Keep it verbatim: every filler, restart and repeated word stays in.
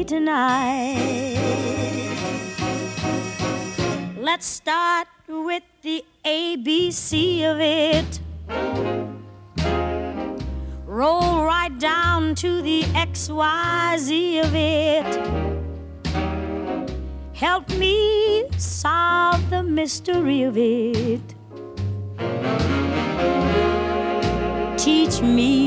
me tonight. Let's start with the A B C of it. Roll right down to the X Y Z of it. Help me solve the mystery of it. Teach me